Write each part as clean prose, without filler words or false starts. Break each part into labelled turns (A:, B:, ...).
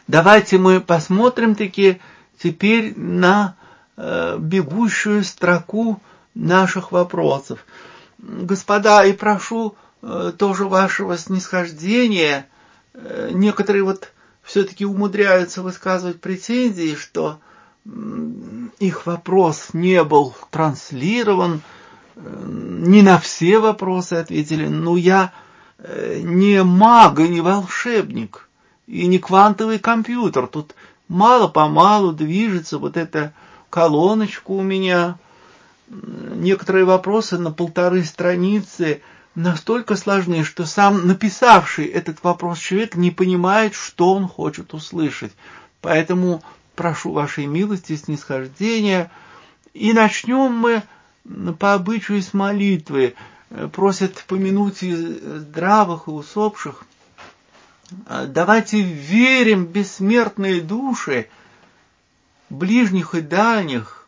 A: Давайте мы посмотрим-таки теперь на бегущую строку наших вопросов. Господа, и прошу тоже вашего снисхождения. Некоторые вот все-таки умудряются высказывать претензии, что их вопрос не был транслирован, не на все вопросы ответили. Но я не маг и не волшебник, и не квантовый компьютер. Тут мало-помалу движется вот эта колоночка у меня. Некоторые вопросы на 1,5 страницы настолько сложны, что сам написавший этот вопрос человек не понимает, что он хочет услышать. Поэтому прошу вашей милости, снисхождения. И начнем мы по обычаю с молитвы. Просят помянуть и здравых, и усопших. Давайте верим в бессмертные души, ближних и дальних,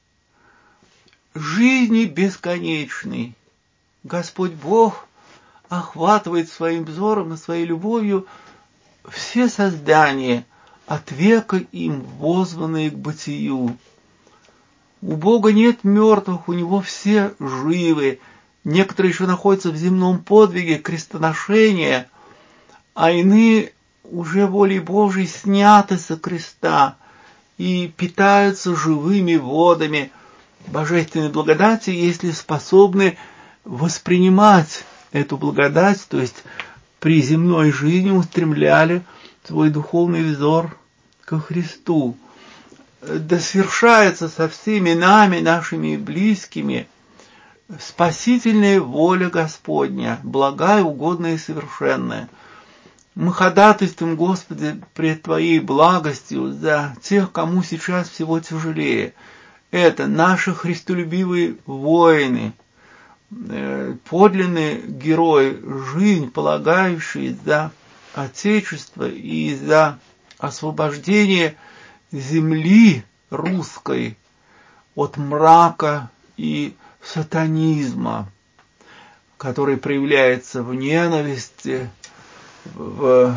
A: жизни бесконечной. Господь Бог охватывает своим взором и своей любовью все создания, от века им воззванные к бытию. У Бога нет мертвых, у Него все живы. Некоторые еще находятся в земном подвиге крестоношения, а иные уже волей Божией сняты со креста и питаются живыми водами божественной благодати, если способны воспринимать эту благодать, то есть при земной жизни устремляли свой духовный взор ко Христу. Да свершается со всеми нами, нашими близкими, спасительная воля Господня, благая, угодная и совершенная. Мы ходатайствуем, Господи, пред Твоей благостью за тех, кому сейчас всего тяжелее. Это наши христолюбивые воины, подлинные герои, жизнь полагающие за Отечество и за освобождение земли русской от мрака и сатанизма, который проявляется в ненависти, в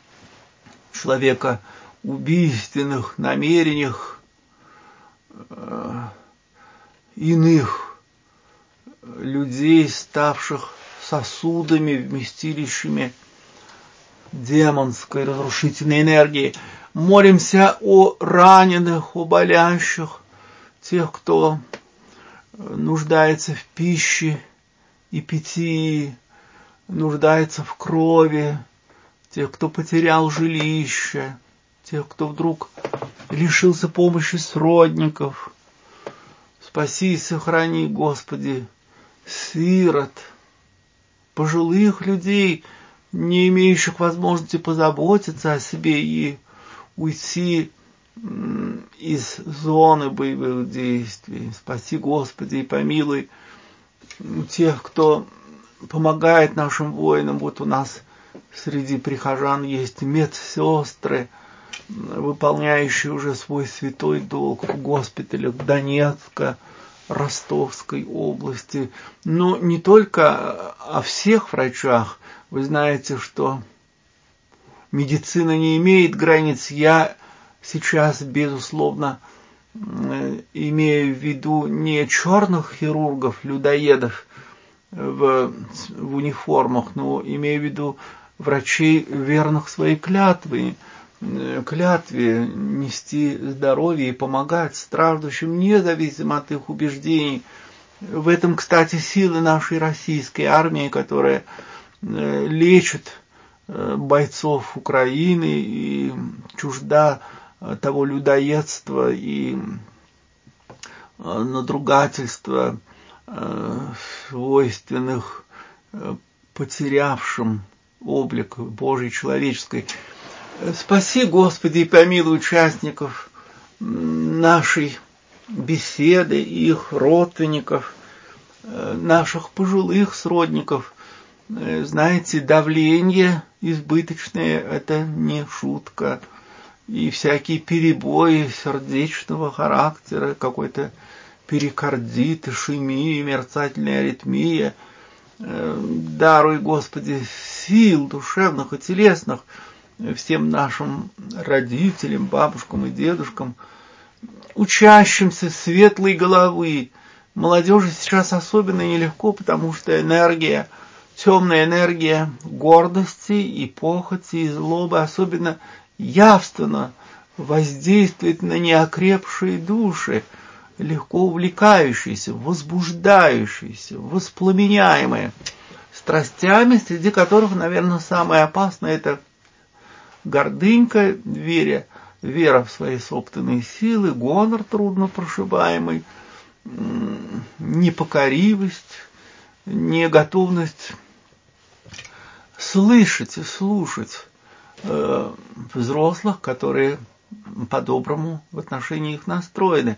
A: человекоубийственных намерениях иных людей, ставших сосудами, вместилищами демонской разрушительной энергии. Молимся о раненых, о болящих, тех, кто нуждается в пище и питье, нуждается в крови, тех, кто потерял жилище, тех, кто вдруг лишился помощи сродников. Спаси и сохрани, Господи, сирот, пожилых людей, не имеющих возможности позаботиться о себе и уйти из зоны боевых действий. Спаси, Господи, и помилуй тех, кто помогает нашим воинам. Вот у нас среди прихожан есть медсестры, выполняющие уже свой святой долг в госпиталях Донецка, Ростовской области. Но не только о всех врачах. Вы знаете, что медицина не имеет границ. Я сейчас, безусловно, имею в виду не черных хирургов, людоедов в униформах, но имею в виду врачей, верных своей клятве нести здоровье и помогать страждущим, независимо от их убеждений. В этом, кстати, силы нашей российской армии, которая лечит бойцов Украины и чужда того людоедства и надругательства, свойственных потерявшим облик Божий человеческой. Спаси, Господи, и помилуй участников нашей беседы, их родственников, наших пожилых сродников. Знаете, давление избыточное – это не шутка. И всякие перебои сердечного характера, какой-то перикардит, ишемия, мерцательная аритмия. Даруй, Господи, сил душевных и телесных всем нашим родителям, бабушкам и дедушкам, учащимся светлой головы. Молодежи сейчас особенно нелегко, потому что энергия, темная энергия гордости и похоти и злобы особенно явственно воздействует на неокрепшие души, легко увлекающиеся, возбуждающиеся, воспламеняемые страстями, среди которых, наверное, самое опасное – это гордынька, вера в свои собственные силы, гонор труднопрошибаемый, непокоривость, неготовность слышать и слушать взрослых, которые по-доброму в отношении их настроены.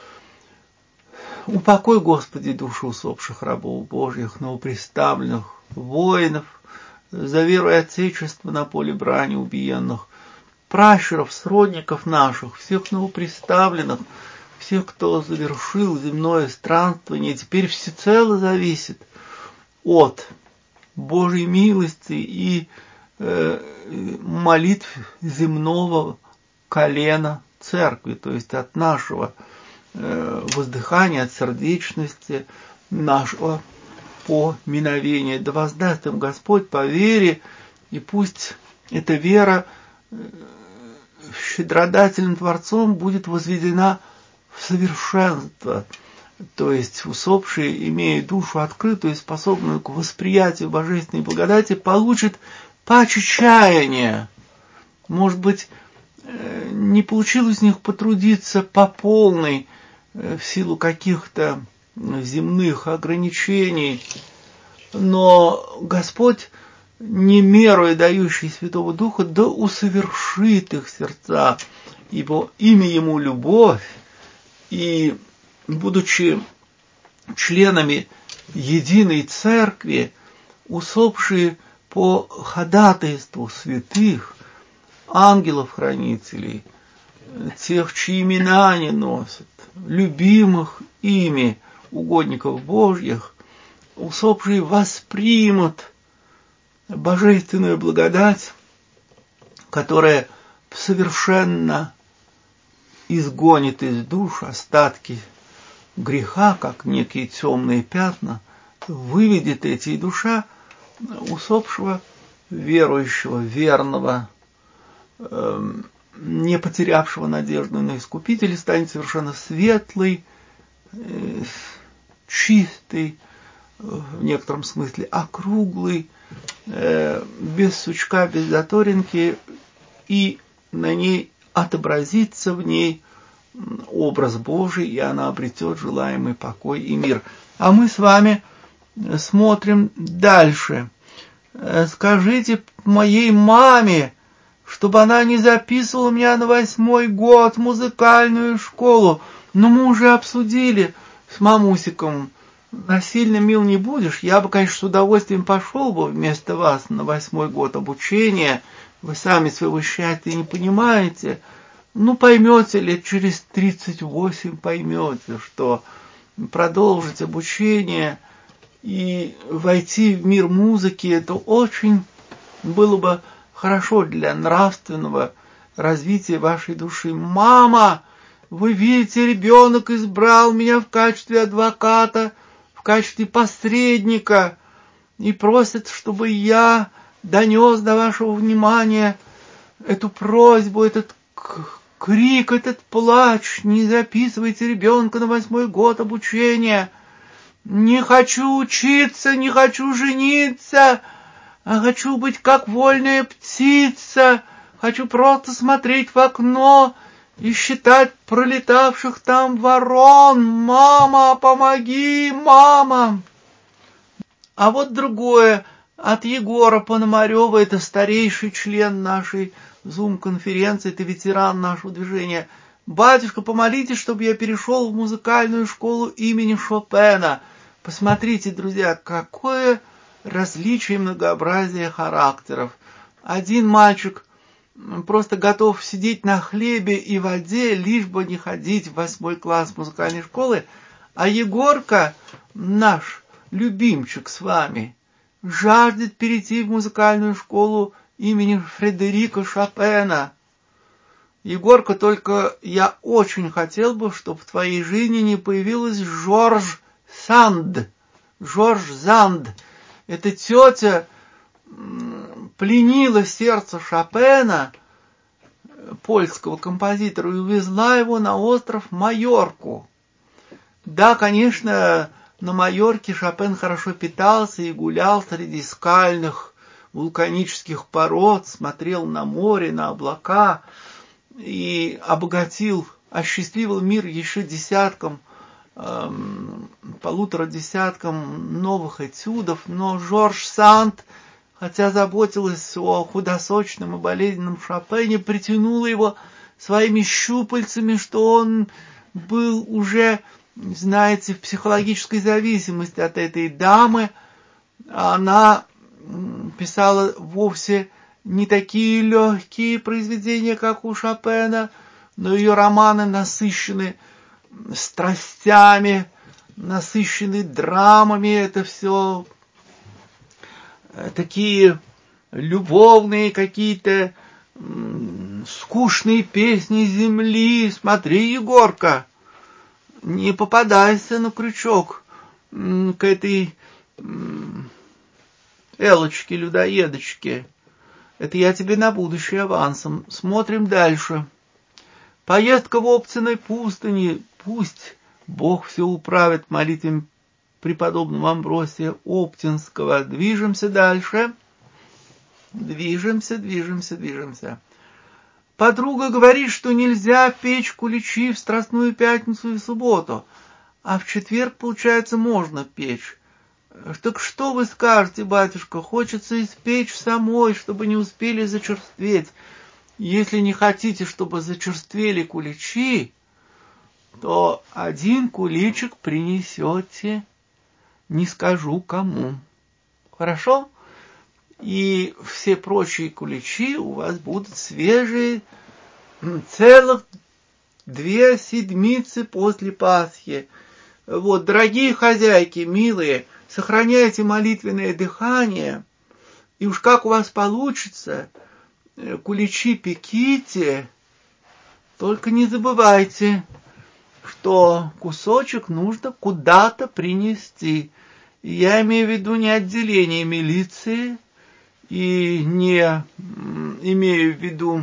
A: Упокой, Господи, души усопших рабов Божьих, новоприставленных воинов, за веру и Отечество на поле брани убиенных, пращуров, сродников наших, всех новоприставленных, всех, кто завершил земное странствование, теперь всецело зависит от Божьей милости и молитв земного колена церкви, то есть от нашего воздыхания, от сердечности, нашего поминовения. Да воздаст им Господь по вере, и пусть эта вера щедродательным Творцом будет возведена в совершенство, то есть усопшие, имея душу открытую и способную к восприятию божественной благодати, получат паче чаяния. Может быть, не получилось у них потрудиться по полной в силу каких-то земных ограничений, но Господь, не меруя дающий Святого Духа, да усовершит их сердца, ибо имя Ему любовь, и, будучи членами единой церкви, усопшие по ходатайству святых, ангелов-хранителей, тех, чьи имена они носят, любимых ими угодников Божьих, усопшие воспримут божественную благодать, которая совершенно изгонит из душ остатки греха, как некие темные пятна, выведет эти, и душа усопшего, верующего, верного, не потерявшего надежду на Искупителя, станет совершенно светлый, чистый, в некотором смысле округлый, без сучка, без заторинки, и на ней отобразится в ней образ Божий, и она обретет желаемый покой и мир. А мы с вами смотрим дальше. Скажите моей маме, чтобы она не записывала меня на 8-й год в музыкальную школу. Но мы уже обсудили с мамусиком. Насильно мил не будешь. Я бы, конечно, с удовольствием пошел бы вместо вас на 8-й год обучения. Вы сами своего счастья не понимаете. Ну, поймете, лет через 38 поймете, что продолжить обучение и войти в мир музыки, это очень было бы хорошо для нравственного развития вашей души. Мама, вы видите, ребенок избрал меня в качестве адвоката, в качестве посредника и просит, чтобы я донес до вашего внимания эту просьбу, этот крик, этот плач. Не записывайте ребенка на 8-й год обучения. Не хочу учиться, не хочу жениться, а хочу быть как вольная птица. Хочу просто смотреть в окно и считать пролетавших там ворон. Мама, помоги, мама! А вот другое от Егора Пономарева, это старейший член нашей Зум-конференции, это ветеран нашего движения. Батюшка, помолитесь, чтобы я перешел в музыкальную школу имени Шопена. Посмотрите, друзья, какое различие и многообразие характеров. Один мальчик просто готов сидеть на хлебе и воде, лишь бы не ходить в 8-й класс музыкальной школы, а Егорка, наш любимчик с вами, жаждет перейти в музыкальную школу имени Фредерика Шопена. Егорка, только я очень хотел бы, чтобы в твоей жизни не появилась Жорж Санд. Жорж Занд. Эта тетя пленила сердце Шопена, польского композитора, и увезла его на остров Майорку. Да, конечно, на Майорке Шопен хорошо питался и гулял среди скальных вулканических пород, смотрел на море, на облака и осчастливил мир еще полутора десяткам новых этюдов. Но Жорж Санд, хотя заботилась о худосочном и болезненном Шопене, притянула его своими щупальцами, что он был уже, знаете, в психологической зависимости от этой дамы. Она писала вовсе не такие легкие произведения, как у Шопена, но ее романы насыщены страстями, насыщены драмами. Это все такие любовные какие-то скучные песни земли. Смотри, Егорка, не попадайся на крючок к этой Элочке-людоедочке. Это я тебе на будущее авансом. Смотрим дальше. Поездка в Оптиной пустыни. Пусть Бог все управит молитвами преподобного Амбросия Оптинского. Движемся дальше. Движемся. Подруга говорит, что нельзя печь куличи в Страстную пятницу и субботу, а в четверг, получается, можно печь. Так что вы скажете, батюшка? Хочется испечь самой, чтобы не успели зачерстветь. Если не хотите, чтобы зачерствели куличи, то один куличик принесете, не скажу кому. Хорошо? И все прочие куличи у вас будут свежие целых 2 седмицы после Пасхи. Вот, дорогие хозяйки, милые, сохраняйте молитвенное дыхание, и уж как у вас получится, куличи пеките, только не забывайте, что кусочек нужно куда-то принести. Я имею в виду не отделение милиции, и не имею в виду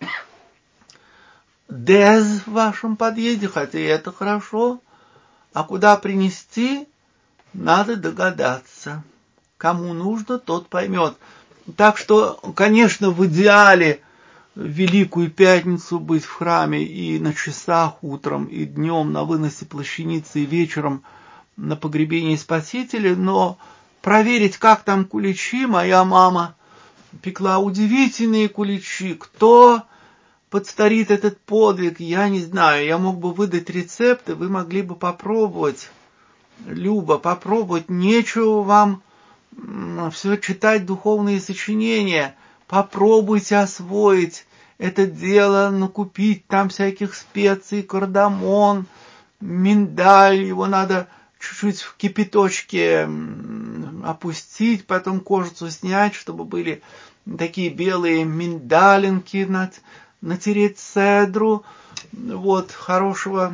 A: ДЭЗ в вашем подъезде, хотя и это хорошо, а куда принести, надо догадаться. Кому нужно, тот поймет. Так что, конечно, в идеале в Великую Пятницу быть в храме и на часах утром, и днем на выносе плащаницы, и вечером на погребении Спасителя, но проверить, как там куличи, моя мама пекла удивительные куличи. Кто подстарит этот подвиг, я не знаю. Я мог бы выдать рецепты, вы могли бы попробовать. Люба, попробовать. Нечего вам все читать духовные сочинения. Попробуйте освоить это дело, накупить там всяких специй, кардамон, миндаль. Его надо чуть-чуть в кипяточке опустить, потом кожицу снять, чтобы были такие белые миндалинки, натереть цедру, вот, хорошего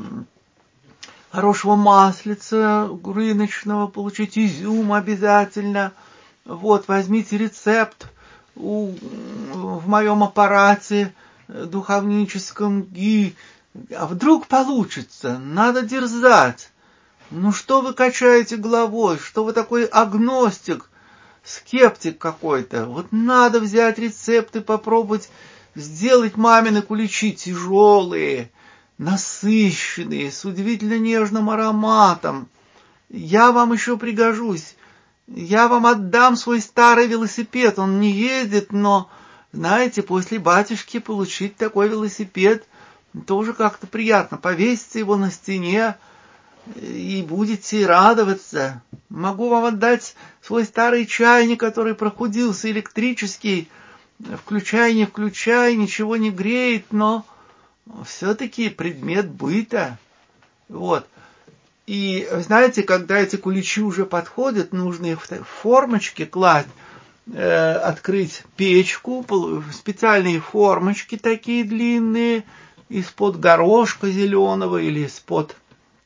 A: маслица рыночного, получить изюм обязательно. Вот, возьмите рецепт в моем аппарате духовническом, а вдруг получится, надо дерзать. Ну что вы качаете головой, что вы такой агностик, скептик какой-то? Вот надо взять рецепты, попробовать сделать мамины куличи тяжелые, насыщенные, с удивительно нежным ароматом. Я вам еще пригожусь. Я вам отдам свой старый велосипед. Он не ездит, но, знаете, после батюшки получить такой велосипед тоже как-то приятно. Повесите его на стене и будете радоваться. Могу вам отдать свой старый чайник, который прохудился, электрический. Включай, не включай, ничего не греет, но все-таки предмет быта. Вот. И знаете, когда эти куличи уже подходят, нужно их в формочке класть. открыть печку, специальные формочки такие длинные, из-под горошка зеленого или из-под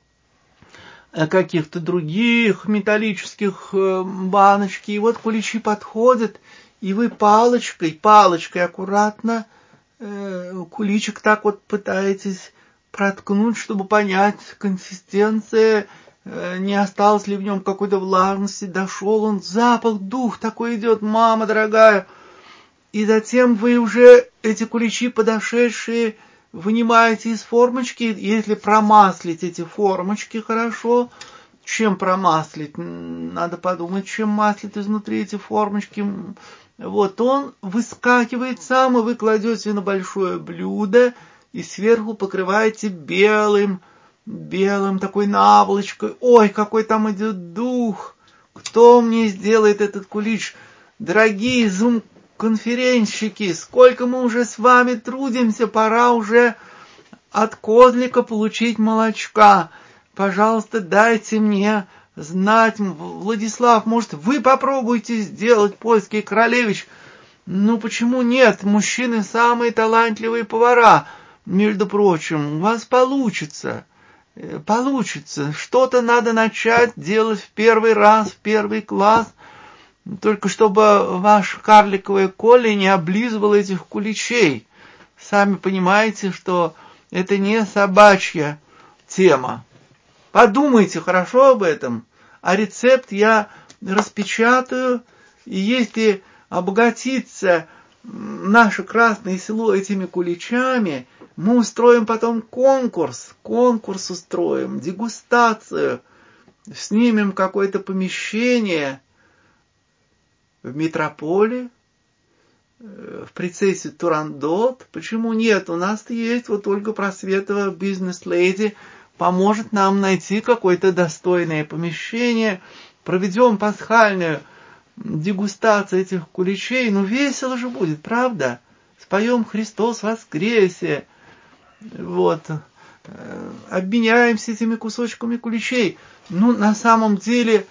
A: каких-то других металлических баночки. И вот куличи подходят, и вы палочкой аккуратно куличик так вот пытаетесь проткнуть, чтобы понять консистенция, не осталось ли в нем какой-то влажности, дошел он, запах, дух такой идет, мама дорогая. И затем вы уже эти куличи подошедшие вынимаете из формочки, если промаслить эти формочки хорошо. Чем промаслить? Надо подумать, чем маслить изнутри эти формочки. Вот он выскакивает сам, и вы кладете на большое блюдо, и сверху покрываете белым такой наволочкой. Ой, какой там идет дух! Кто мне сделает этот кулич? Дорогие зум-конференщики, сколько мы уже с вами трудимся, пора уже от козлика получить молочка. Пожалуйста, дайте мне знать. Владислав, может, вы попробуйте сделать, польский королевич? Ну, почему нет? Мужчины самые талантливые повара. Между прочим, у вас получится. Получится. Что-то надо начать делать в первый раз, в первый класс. Только чтобы ваш карликовая Коля не облизывал этих куличей. Сами понимаете, что это не собачья тема. Подумайте хорошо об этом. А рецепт я распечатаю. И если обогатится наше Красное Село этими куличами, мы устроим потом конкурс устроим, дегустацию, снимем какое-то помещение в метрополе, в принцессе Турандот. Почему нет? У нас есть вот Ольга Просветова, бизнес-леди, поможет нам найти какое-то достойное помещение, проведем пасхальную дегустацию этих куличей. Ну, весело же будет, правда? Споем «Христос воскресе», вот, обменяемся этими кусочками куличей. Ну, на самом деле,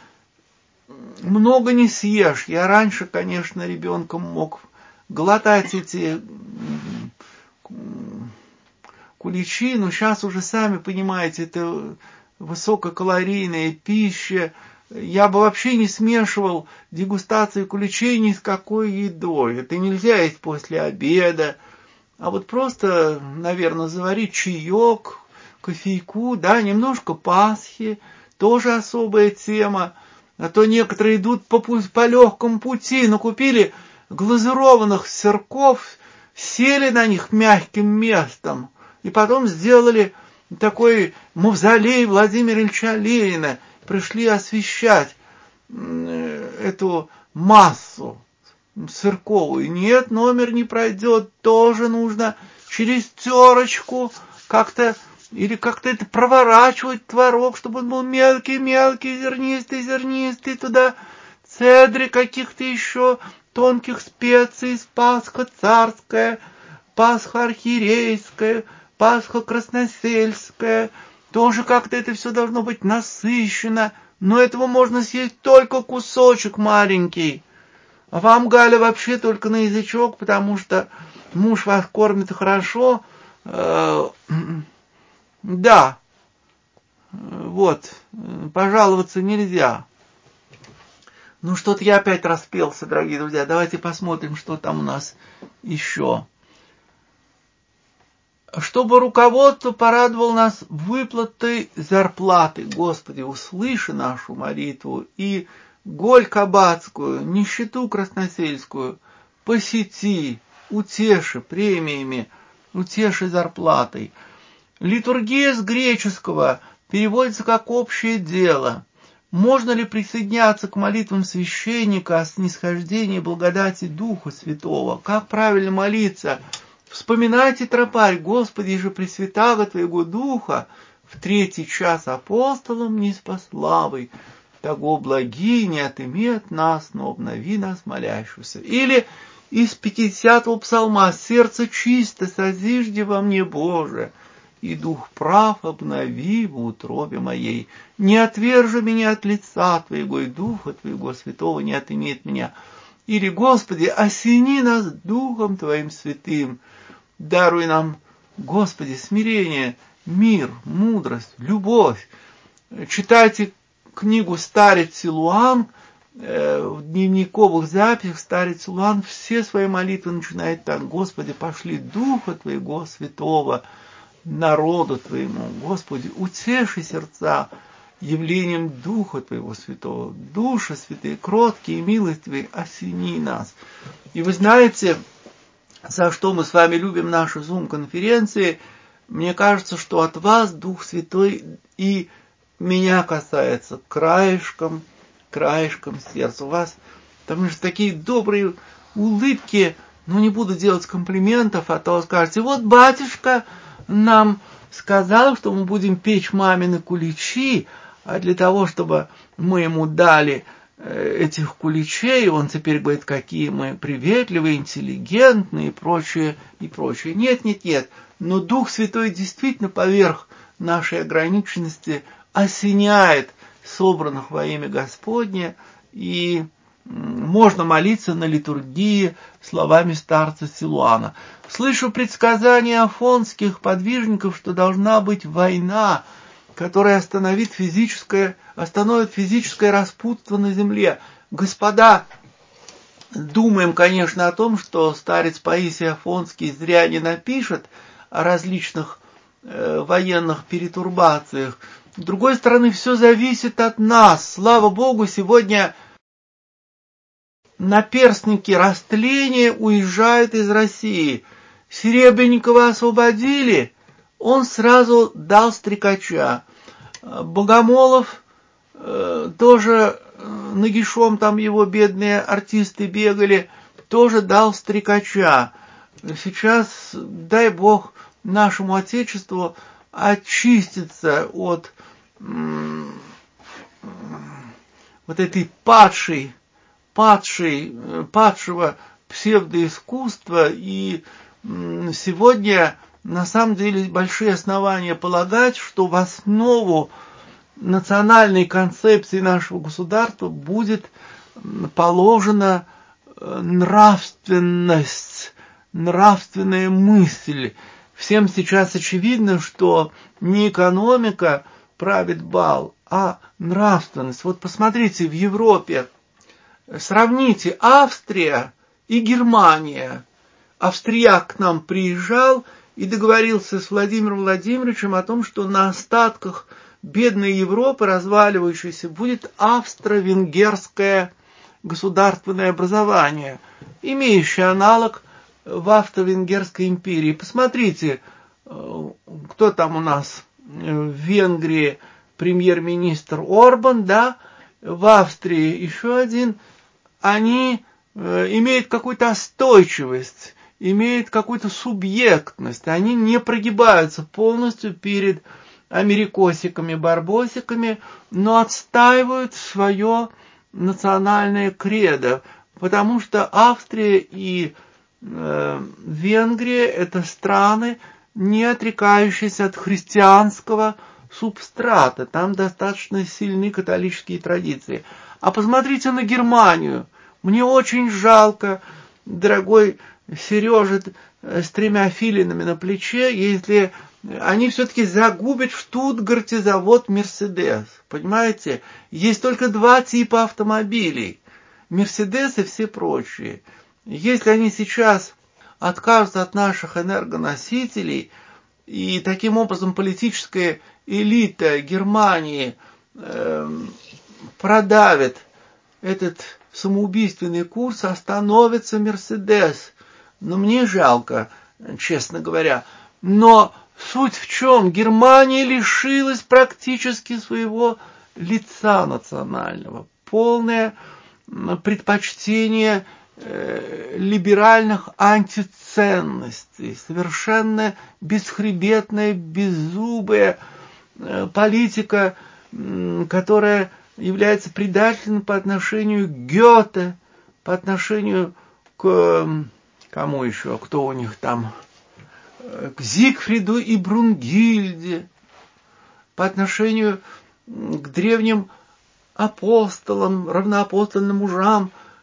A: много не съешь. Я раньше, конечно, ребенком мог глотать эти куличи, но сейчас уже, сами понимаете, это высококалорийная пища. Я бы вообще не смешивал дегустацию куличей ни с какой едой. Это нельзя есть после обеда. А вот просто, наверное, заварить чаек, кофейку, да, немножко Пасхи, тоже особая тема. А то некоторые идут по легкому пути, но купили глазированных сырков, сели на них мягким местом, и потом сделали такой мавзолей Владимира Ильича Ленина, пришли освещать эту массу сырковую. Нет, номер не пройдет, тоже нужно через терочку как-то, или как-то это проворачивать творог, чтобы он был мелкий, зернистый, туда цедры каких-то еще тонких специй, Пасха царская, Пасха архиерейская, Пасха красносельская, тоже как-то это все должно быть насыщенно, но этого можно съесть только кусочек маленький. А вам, Галя, вообще только на язычок, потому что муж вас кормит хорошо. Да, вот, пожаловаться нельзя. Ну, что-то я опять распелся, дорогие друзья. Давайте посмотрим, что там у нас еще. Чтобы руководство порадовало нас выплатой зарплаты. Господи, услыши нашу молитву и голь кабацкую, нищету красносельскую посети, утеши премиями, утеши зарплатой. Литургия с греческого переводится как общее дело. Можно ли присоединяться к молитвам священника о снисхождении благодати Духа Святого? Как правильно молиться? Вспоминайте тропарь: Господи же пресвятаго Твоего Духа в 3-й час апостолам неспославый, того благи не отыми от нас, но обнови нас молящихся. Или из 50-го псалма: сердце чисто созижди во мне, Боже, и дух прав обнови в утробе моей. Не отвержи меня от лица Твоего, и Духа Твоего Святого не отыми от меня. Или, Господи, осени нас Духом Твоим Святым. Даруй нам, Господи, смирение, мир, мудрость, любовь. Читайте книгу «Старец Силуан», в дневниковых записях старец Силуан все свои молитвы начинает так: Господи, пошли Духа Твоего Святого народу Твоему. Господи, утеши сердца явлением Духа Твоего Святого. Души святые, кроткие и милостивые, осени нас. И вы знаете, за что мы с вами любим наши Zoom-конференции. Мне кажется, что от вас Дух Святой и меня касается краешком сердца. У вас там же такие добрые улыбки. Ну, не буду делать комплиментов, а то скажете: вот батюшка нам сказал, что мы будем печь мамины куличи, а для того, чтобы мы ему дали этих куличей, он теперь говорит, какие мы приветливые, интеллигентные и прочее, и прочее. Нет. Но Дух Святой действительно поверх нашей ограниченности осеняет собранных во имя Господне, и можно молиться на литургии словами старца Силуана. Слышу предсказания афонских подвижников, что должна быть война, которая остановит физическое распутство на земле. Господа, думаем, конечно, о том, что старец Паисий Афонский зря не напишет о различных военных перетурбациях. С другой стороны, все зависит от нас. Слава Богу, сегодня наперстники растления уезжают из России. Серебренникова освободили, он сразу дал стрекача. Богомолов тоже нагишом, там его бедные артисты бегали, тоже дал стрекача. Сейчас, дай Бог, нашему Отечеству очиститься от вот этой падшего псевдоискусства. И сегодня на самом деле большие основания полагать, что в основу национальной концепции нашего государства будет положена нравственность, нравственная мысль. Всем сейчас очевидно, что не экономика правит бал, а нравственность. Вот посмотрите, в Европе сравните Австрия и Германия. Австрияк к нам приезжал и договорился с Владимиром Владимировичем о том, что на остатках бедной Европы, разваливающейся, будет австро-венгерское государственное образование, имеющее аналог в Австро-Венгерской империи. Посмотрите, кто там у нас в Венгрии, премьер-министр Орбан, да, в Австрии еще один. Они имеют какую-то остойчивость, имеют какую-то субъектность, они не прогибаются полностью перед америкосиками, барбосиками, но отстаивают свое национальное кредо, потому что Австрия и Венгрия – это страны, не отрекающиеся от христианского субстрата. Там достаточно сильны католические традиции. А посмотрите на Германию. Мне очень жалко, дорогой Сережа с 3 филинами на плече, если они все-таки загубят в Штутгарте завод «Мерседес». Понимаете? Есть только 2 типа автомобилей. «Мерседес» и все прочие. Если они сейчас откажутся от наших энергоносителей, и таким образом политическая элита Германии продавит этот самоубийственный курс, остановится «Мерседес». Но мне жалко, честно говоря. Но суть в чем? Германия лишилась практически своего лица национального. Полное предпочтение либеральных антиценностей, совершенно бесхребетная, беззубая политика, которая является предательной по отношению к Гёте, по отношению к кому еще, кто у них там, к Зигфриду и Брунгильде, по отношению к древним апостолам, равноапостольным мужам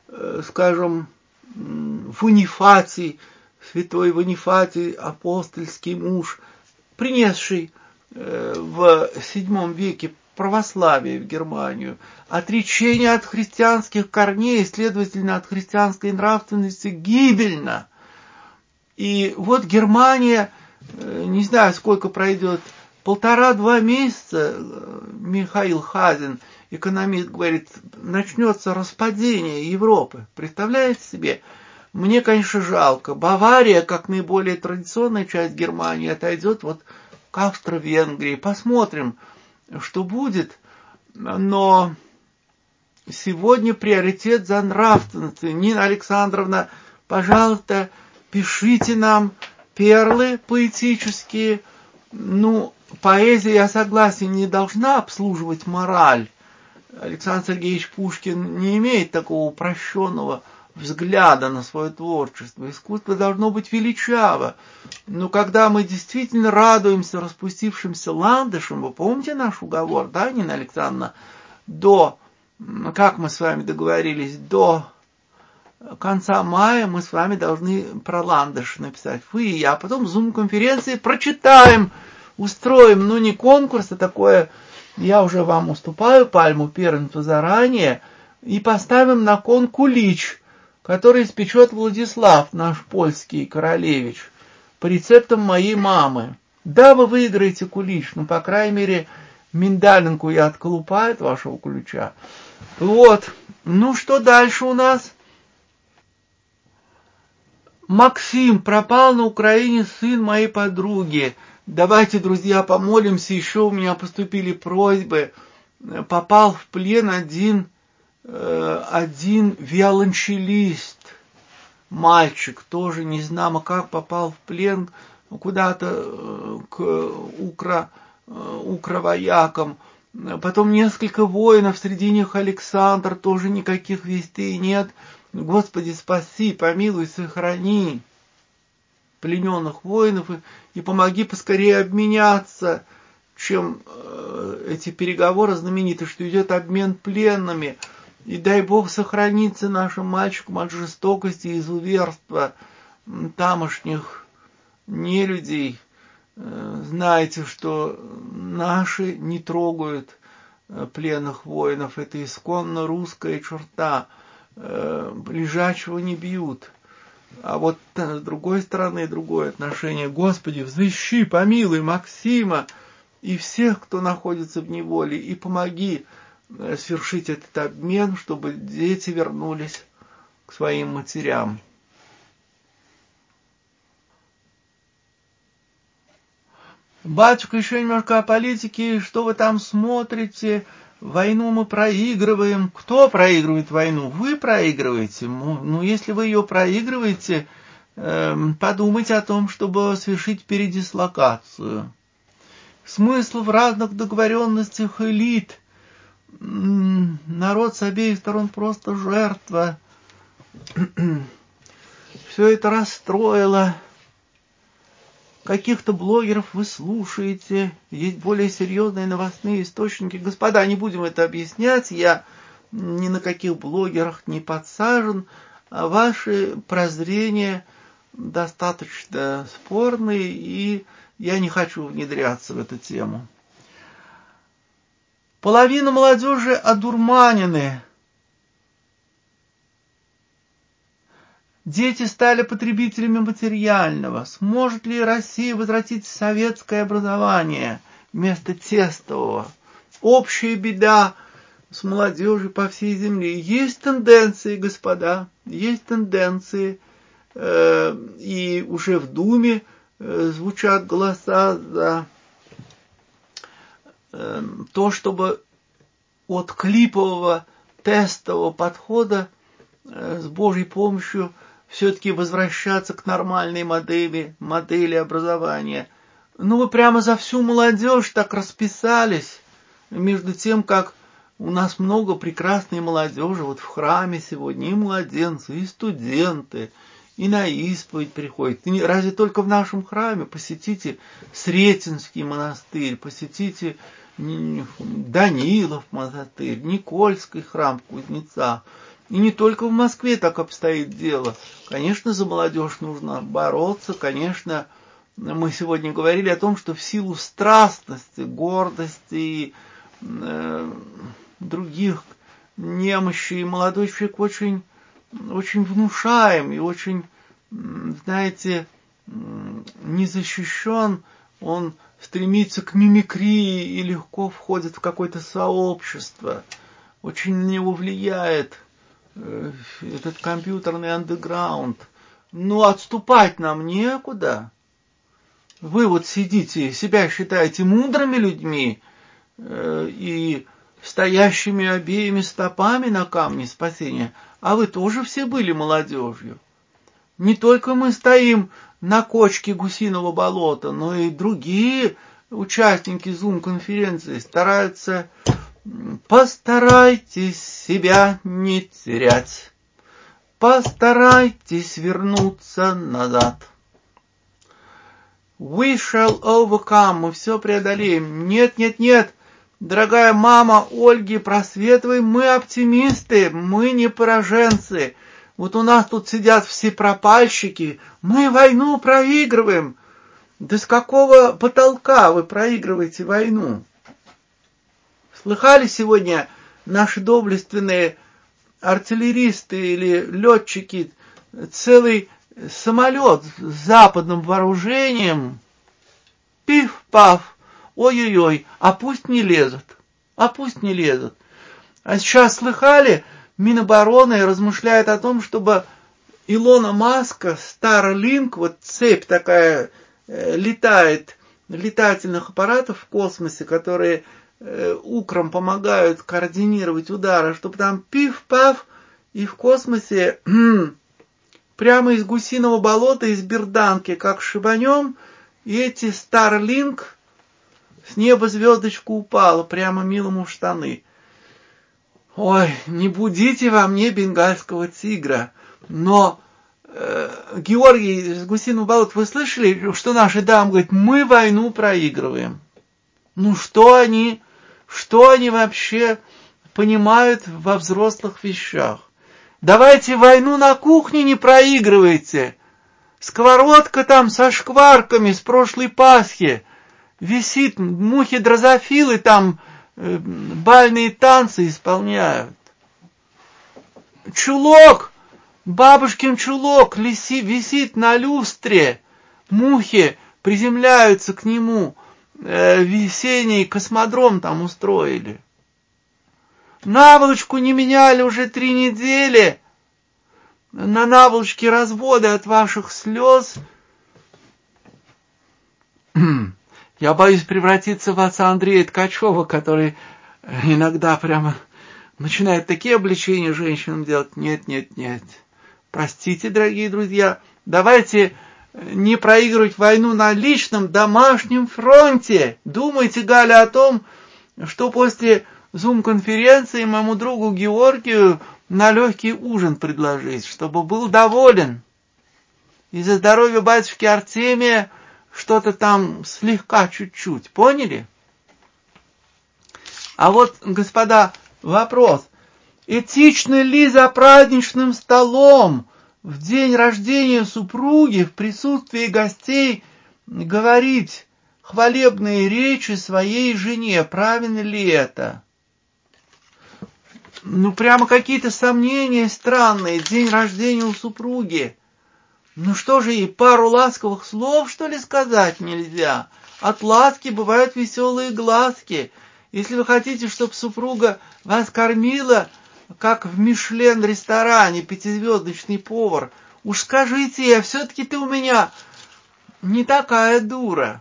A: скажем, Ванифатий, святой Ванифатий, апостольский муж, принесший в VII веке православие в Германию, отречение от христианских корней, следовательно, от христианской нравственности гибельно. И вот Германия, не знаю, сколько пройдет, 1,5-2 месяца, Михаил Хазин, экономист, говорит, начнется распадение Европы. Представляете себе? Мне, конечно, жалко. Бавария, как наиболее традиционная часть Германии, отойдет вот к Австро-Венгрии. Посмотрим, что будет. Но сегодня приоритет за нравственностью. Нина Александровна, пожалуйста, пишите нам перлы поэтические. Ну, поэзия, я согласен, не должна обслуживать мораль. Александр Сергеевич Пушкин не имеет такого упрощенного взгляда на свое творчество. Искусство должно быть величаво. Но когда мы действительно радуемся распустившимся ландышам, вы помните наш уговор, да, Нина Александровна, как мы с вами договорились, до конца мая мы с вами должны про ландыш написать. Вы и я. А потом в Zoom-конференции прочитаем, устроим, ну не конкурс, а такое, я уже вам уступаю пальму первенства заранее, и поставим на кон кулич, который испечет Владислав, наш польский королевич, по рецептам моей мамы. Да, вы выиграете кулич, но, по крайней мере, миндалинку я отколупаю от вашего кулича. Вот. Ну, что дальше у нас? Максим, пропал на Украине сын моей подруги. Давайте, друзья, помолимся. Еще у меня поступили просьбы. Попал в плен один виолончелист, мальчик, тоже не знамо как попал в плен куда-то к укровоякам. Потом несколько воинов, среди них Александр, тоже никаких вестей нет. Господи, спаси, помилуй, сохрани плененных воинов и помоги поскорее обменяться, чем эти переговоры знамениты, что идет обмен пленными. И дай Бог сохраниться нашим мальчикам от жестокости и изуверства тамошних нелюдей. Знаете, что наши не трогают пленных воинов. Это исконно русская черта. Лежачего не бьют. А вот с другой стороны другое отношение. Господи, взыщи, помилуй Максима и всех, кто находится в неволе, и помоги свершить этот обмен, чтобы дети вернулись к своим матерям. Батюшка, еще немножко о политике. Что вы там смотрите? Войну мы проигрываем. Кто проигрывает войну? Вы проигрываете. Ну, если вы ее проигрываете, подумайте о том, чтобы совершить передислокацию. Смысл в разных договоренностях элит. Народ с обеих сторон просто жертва. Все это расстроило. Каких-то блогеров вы слушаете. Есть более серьезные новостные источники. Господа, не будем это объяснять. Я ни на каких блогерах не подсажен. А ваши прозрения достаточно спорные, и я не хочу внедряться в эту тему. Половина молодежи одурманены. Дети стали потребителями материального. Сможет ли Россия возвратить советское образование вместо тестового? Общая беда с молодежью по всей земле. Есть тенденции, господа, есть тенденции. И уже в Думе звучат голоса за то, чтобы от клипового тестового подхода с Божьей помощью все-таки возвращаться к нормальной модели образования. Ну, вы прямо за всю молодежь так расписались, между тем, как у нас много прекрасной молодежи. Вот в храме сегодня и младенцы, и студенты, и на исповедь приходят. И разве только в нашем храме? Посетите Сретенский монастырь, посетите Данилов монастырь, Никольский храм в Кузнецах. И не только в Москве так обстоит дело. Конечно, за молодежь нужно бороться. Конечно, мы сегодня говорили о том, что в силу страстности, гордости и других немощей молодой человек очень внушаем и очень, знаете, не защищен. Он стремится к мимикрии и легко входит в какое-то сообщество. Очень на него влияет этот компьютерный андеграунд. Но отступать нам некуда. Вы вот сидите, себя считаете мудрыми людьми и стоящими обеими стопами на камне спасения, а вы тоже все были молодежью. Не только мы стоим на кочке гусиного болота, но и другие участники Zoom-конференции стараются. Постарайтесь себя не терять, постарайтесь вернуться назад. We shall overcome, мы все преодолеем. Нет, нет, нет, дорогая мама Ольги Просветовой, мы оптимисты, мы не пораженцы. Вот у нас тут сидят все пропальщики, мы войну проигрываем. Да с какого потолка вы проигрываете войну? Слыхали сегодня наши доблестные артиллеристы или летчики целый самолет с западным вооружением? Пиф-паф, ой-ой-ой, а пусть не лезут, а пусть не лезут. А сейчас слыхали, Минобороны размышляет о том, чтобы Илона Маска, Starlink, вот цепь такая летает, летательных аппаратов в космосе, которые Украм помогают координировать удары, чтобы там пиф-паф, и в космосе прямо из гусиного болота, из берданки, как шибанем, и эти Starlink, с неба звездочка упала, прямо милому в штаны. Ой, не будите во мне бенгальского тигра, но Георгий из гусиного болота, вы слышали, что наши дамы говорят, мы войну проигрываем? Ну что они вообще понимают во взрослых вещах? Давайте войну на кухне не проигрывайте. Сковородка там со шкварками с прошлой Пасхи висит, мухи-дрозофилы там бальные танцы исполняют. Чулок, бабушкин чулок висит на люстре, мухи приземляются к нему, весенний космодром там устроили. Наволочку не меняли уже 3 недели. На наволочке разводы от ваших слез. Я боюсь превратиться в отца Андрея Ткачева, который иногда прямо начинает такие обличения женщинам делать. Нет, нет, нет. Простите, дорогие друзья, давайте не проигрывать войну на личном домашнем фронте. Думайте, Галя, о том, что после Zoom-конференции моему другу Георгию на легкий ужин предложить, чтобы был доволен. И за здоровье батюшки Артемия что-то там слегка чуть-чуть. Поняли? А вот, господа, вопрос. Этично ли за праздничным столом в день рождения супруги в присутствии гостей говорить хвалебные речи своей жене? Правильно ли это? Ну, прямо какие-то сомнения странные. День рождения у супруги. Ну что же ей, пару ласковых слов, что ли, сказать нельзя? От ласки бывают веселые глазки. Если вы хотите, чтобы супруга вас кормила, как в Мишлен-ресторане, 5-звездочный повар, уж скажите ей, все-таки ты у меня не такая дура.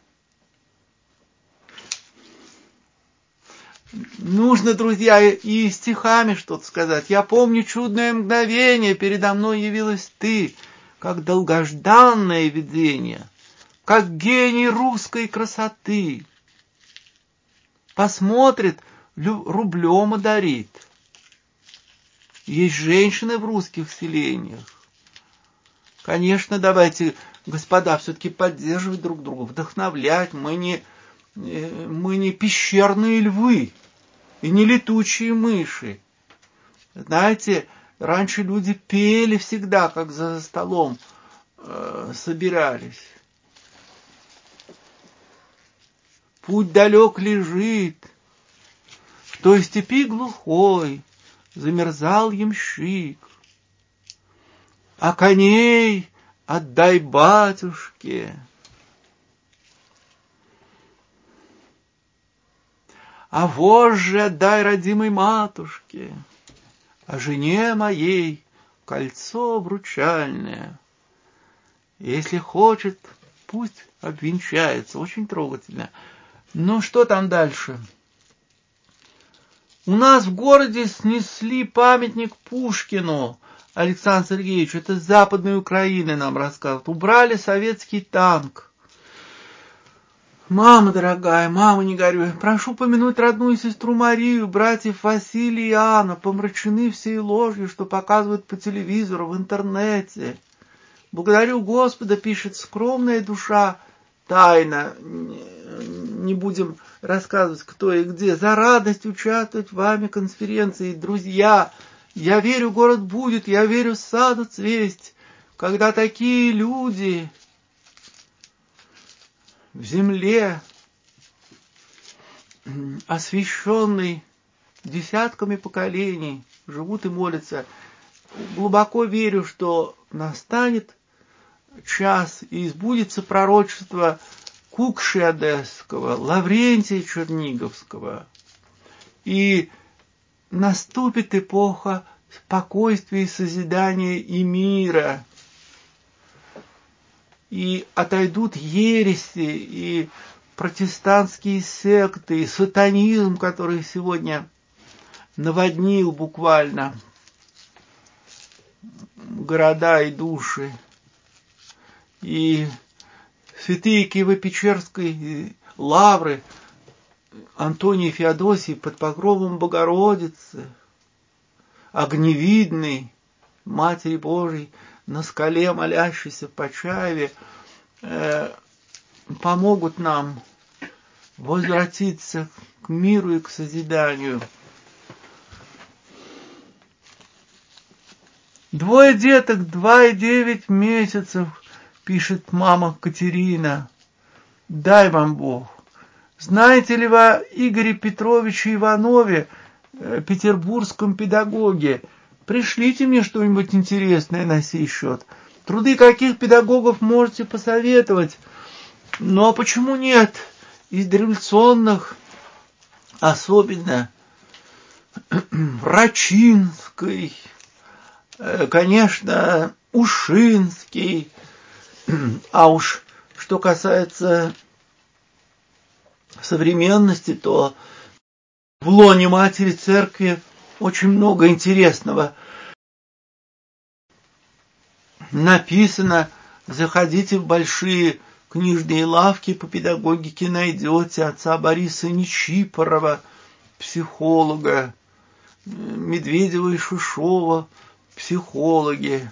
A: Нужно, друзья, и стихами что-то сказать. Я помню чудное мгновение, передо мной явилась ты, как долгожданное видение, как гений русской красоты. Посмотрит, рублем одарит. Есть женщины в русских селениях. Конечно, давайте, господа, все-таки поддерживать друг друга, вдохновлять. Мы не пещерные львы и не летучие мыши. Знаете, раньше люди пели всегда, как за столом собирались. Путь далек лежит, в той степи глухой замерзал ямщик. А коней отдай батюшке, а вожжи отдай родимой матушке, а жене моей кольцо обручальное. Если хочет, пусть обвенчается. Очень трогательно. Ну, что там дальше? У нас в городе снесли памятник Пушкину Александру Сергеевичу. Это с Западной Украины нам рассказывают. Убрали советский танк. Мама дорогая, мама, не горюй, прошу помянуть родную сестру Марию, братьев Василия и Анна, помрачены всей ложью, что показывают по телевизору, в интернете. Благодарю Господа, пишет скромная душа, тайна, не будем рассказывать, кто и где, за радость участвовать в вами конференции. Друзья, я верю, город будет, я верю, саду цвесть, когда такие люди в земле, освященной десятками поколений, живут и молятся. Глубоко верю, что настанет час и сбудется пророчество Кукши Одесского, Лаврентия Черниговского, и наступит эпоха спокойствия, созидания и мира, и отойдут ереси, и протестантские секты, и сатанизм, который сегодня наводнил буквально города и души, и святые Киево-Печерской лавры Антоний Феодосий под покровом Богородицы, огневидной Матери Божией, на скале молящейся в Почаеве, помогут нам возвратиться к миру и к созиданию. Двое деток, 2 и 9 месяцев, пишет мама Катерина. Дай вам Бог. Знаете ли вы о Игоре Петровиче Иванове, петербургском педагоге? Пришлите мне что-нибудь интересное на сей счет. Труды каких педагогов можете посоветовать? Ну, а почему нет? Из дореволюционных, особенно Рачинской, конечно, Ушинский. А уж что касается современности, то в лоне Матери Церкви очень много интересного написано. Заходите в большие книжные лавки по педагогике, найдете отца Бориса Нечипорова, психолога, Медведева и Шишова, психологи.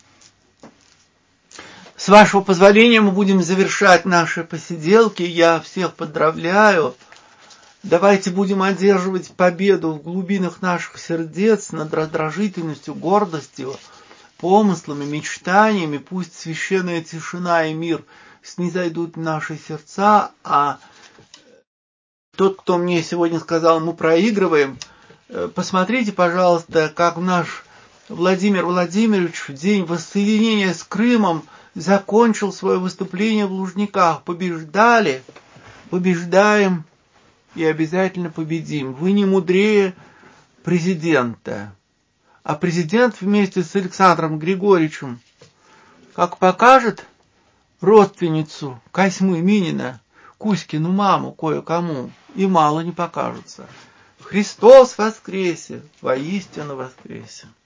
A: С вашего позволения мы будем завершать наши посиделки. Я всех поздравляю. Давайте будем одерживать победу в глубинах наших сердец над раздражительностью, гордостью, помыслами, мечтаниями. Пусть священная тишина и мир снизойдут в наши сердца. А тот, кто мне сегодня сказал, мы проигрываем, посмотрите, пожалуйста, как наш Владимир Владимирович в день воссоединения с Крымом закончил свое выступление в Лужниках. Побеждали, побеждаем и обязательно победим. Вы не мудрее президента. А президент вместе с Александром Григорьевичем, как покажет родственницу Косьмы Минина, Кузькину маму кое-кому, и мало не покажется. Христос воскресе, воистину воскресе.